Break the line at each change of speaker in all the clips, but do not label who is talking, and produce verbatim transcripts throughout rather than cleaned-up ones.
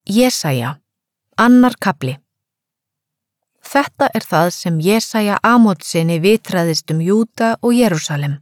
Jesaja, annar kafli. Þetta er það sem Jesaja Amótssyni vitræðist um Júda og Jerúsalem.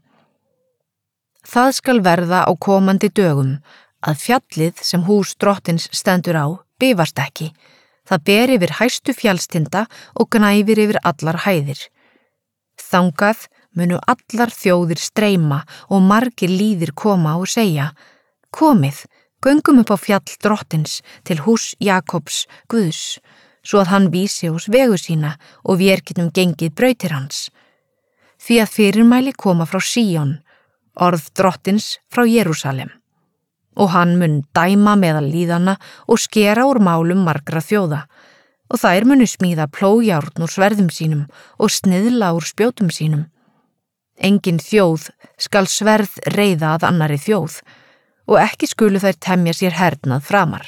Það skal verða á komandi dögum, að fjallið sem hús drottins stendur á bifast ekki. Það ber yfir hæstu fjallstinda og gnæfir yfir allar hæðir. Þangað munu allar þjóðir streyma og margir lýðir koma og segja: Komið, göngum upp á fjall drottins til hús Jakobs Guðs, svo að hann vísi oss vegu sína og vér getum gengið brautir hans. Því að fyrirmæli koma frá Síón, orð drottins frá Jerúsalem. Og hann mun dæma meðal líðana og skera úr málum margra þjóða, og þær munu smíða plógjárn úr sverðum sínum og sniðla úr spjótum sínum. Engin þjóð skal sverð reiða að annarri þjóð, og ekki skulu þær temja sér hernað framar.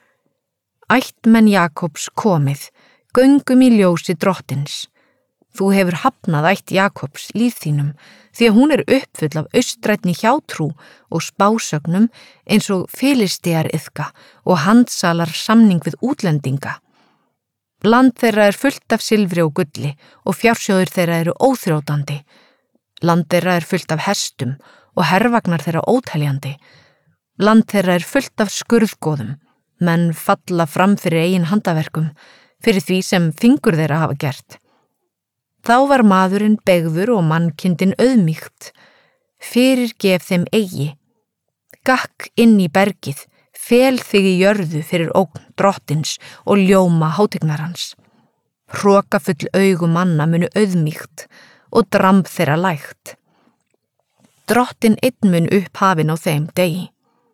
Ættmenn Jakobs komið, göngum í ljósi drottins. Þú hefur hafnað ætt Jakobs líf þínum, því að hún er uppfull af austrænni hjátrú og spásögnum eins og Filistear iðka og handsalar samning við útlendinga. Land þeirra er fullt af silfri og gulli og fjársjóður þeirra eru óþrjótandi. Land þeirra er fullt af hestum og hervagnar þeirra óteljandi. Land þeirra er fullt af skurðgoðum, menn falla fram fyrir eigin handaverkum, fyrir því sem fingur þeirra hafa gert. Þá var maðurinn begður og mannkindin auðmýkt. Fyrirgef þeim eigi. Gakk inn í bergið, fel þig í jörðu fyrir ógn drottins og ljóma hátignarans. Hrokafull augu manna munu auðmýkt og dramb þeirra lægt. Drottin einn mun upphafin á þeim degi.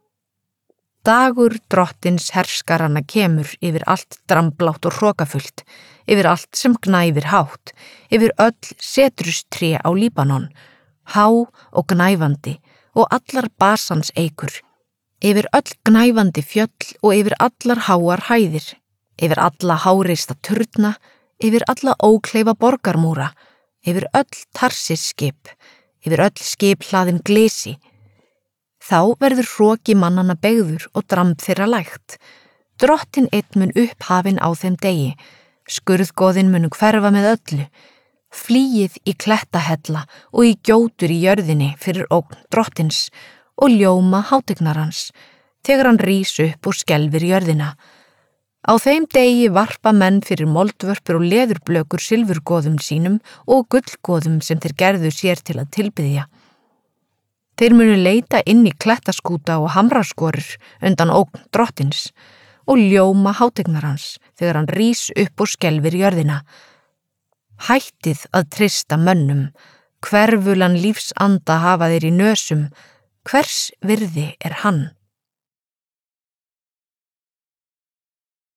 Dagur drottins herskaranna kemur yfir allt dramblátt og hrokafullt, yfir allt sem gnæfir hátt, yfir öll setrustré á Líbanon, há og gnæfandi og allar Basans eikur, yfir öll gnæfandi fjöll og yfir allar háar hæðir, yfir alla háreista turna, yfir alla ókleifa borgarmúra, yfir öll Tarsis skip, yfir öll skip hlaðin glisi. Þá verður hroki mannanna begður og dramb þeirra lægt. Drottin einn mun upphafin á þeim degi, skurðgoðin munu hverfa með öllu, flýið í klettahella og í gjótur í jörðinni fyrir ógn drottins og ljóma hátignarans, þegar hann rís upp og skelfir jörðina. Á þeim degi varpa menn fyrir moldvörpur og leðurblökur silfurgoðum sínum og gullgoðum sem þeir gerðu sér til að tilbiðja. Þeir munu leita inn í klettaskúta og hamraskorur undan ógn drottins og ljóma hátignarans þegar hann rís upp og skelfir jörðina. Hættið að treysta mönnum, hverfulan lífsanda hafa þeir í nösum, hvers virði er hann?